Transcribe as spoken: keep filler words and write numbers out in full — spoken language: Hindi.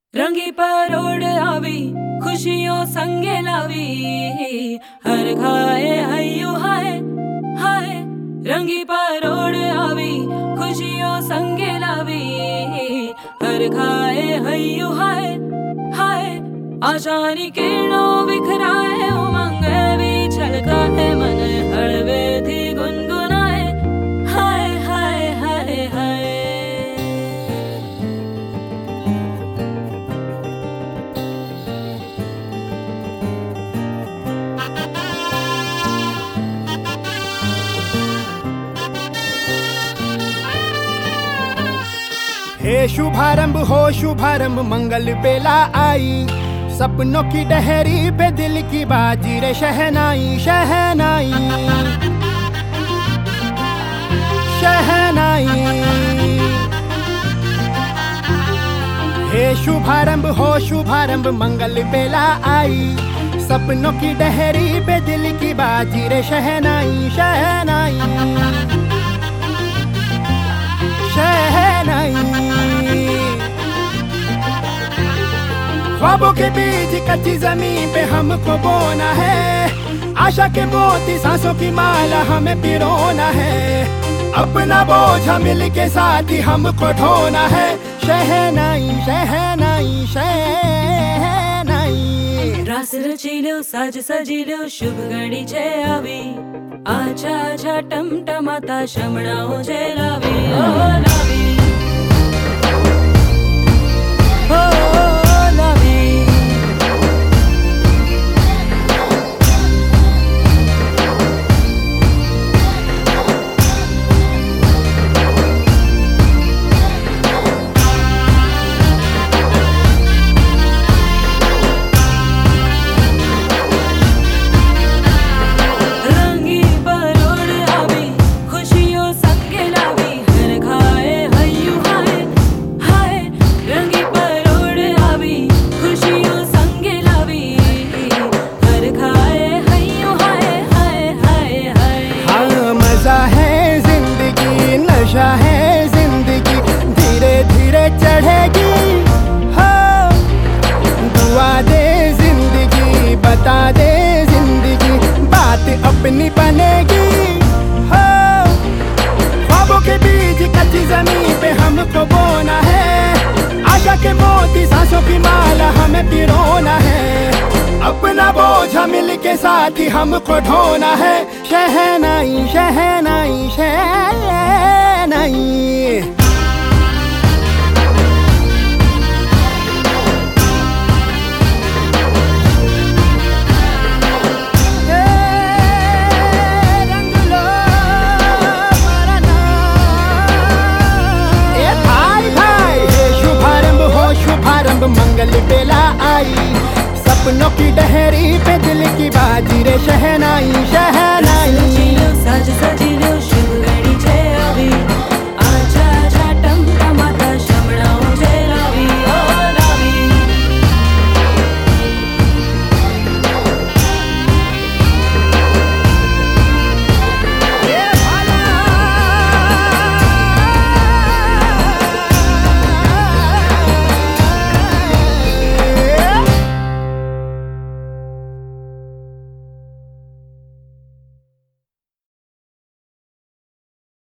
रंगी परोड़ आवी खुशियों संगे लावी, हर खाए हयू हाय हाय। रंगी परोड़ आवी खुशियों संगे लावी, हर खाए हयू हाय हाय। आशानी किरणों बिखराए उमंग भी छलकाए, मन हड़वे थी गुनगुनाए हाय हाय हाय हाय। हे शुभारंभ हो शुभारंभ मंगल बेला आई, सपनों की डहरी पे दिल की बाजी रे शहनाई शहनाई शहनाई। हे शुभारंभ हो शुभारंभ मंगल बेला आई, सपनों की डहरी पे दिल की बाजी रे शहनाई शहनाई शहनाई। ख्वाबों के बीच कच्ची जमीन पे हमको बोना है, आशा के मोती सांसों की माला हमें पिरोना है। अपना बोझ मिल के साथ ही हमको ढोना है, शहनाई शहनाई शहनाई। रास रचीलो साज सजीलो शुभ घड़ी छे आवी, आछा आछा टमटमाता शमणाओ जे लावी ओ लावी ओ लावी। नशा है जिंदगी धीरे धीरे चढ़ेगी हो, दुआ दे जिंदगी बता दे जिंदगी बात अपनी बनेगी हो। ख्वाबों के बीच कच्ची जमीन पे हमको बोना है, आशा के मोती सांसों की माला हमें पिरोना है। अपना बोझ मिल के साथ ही हमको ढोना है, शहनाई शहनाई शहनाई। शुभारंभ हो शुभारंभ मंगल बेला आई, सपनों की डहरी पे दिल की बाजी रे शहनाई शहनाई।